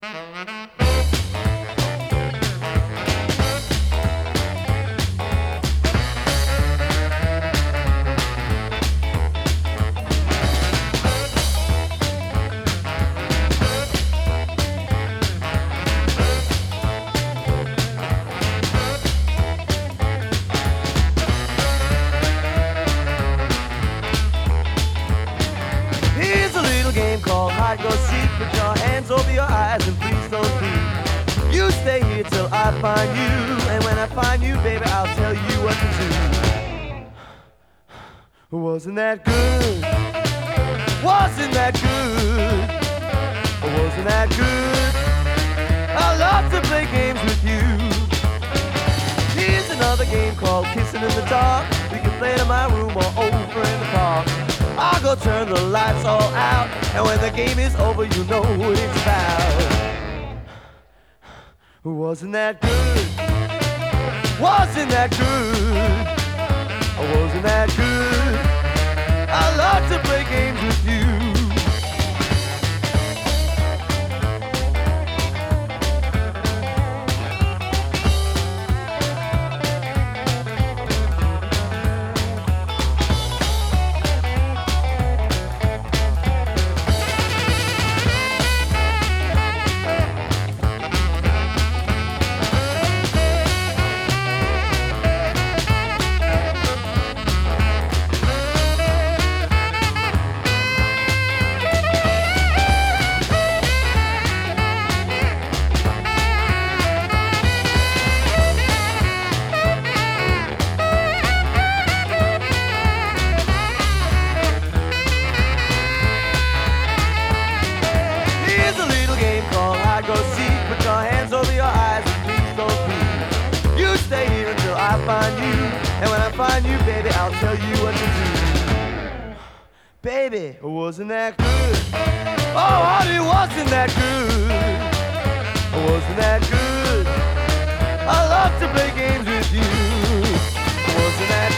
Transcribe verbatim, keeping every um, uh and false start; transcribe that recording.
Called hide, go seek, put your hands over your eyes and please don't speak. You stay here till I find you, and when I find you, baby, I'll tell you what to do. Wasn't that good? Wasn't that good? Wasn't that good? I love to play games with you. Here's another game called Kissing in the Dark. We can play it in my room or over in the park. I'll go turn the lights all out, and when the game is over, you know what it's about. Wasn't that good? Wasn't that good? Wasn't that good? I love to play games with you. Go seek, put your hands over your eyes and please don't speak. You stay here until I find you, and when I find you, baby, I'll tell you what to do. Baby, wasn't that good? Oh, honey, wasn't that good? Wasn't that good? I love to play games with you. Wasn't that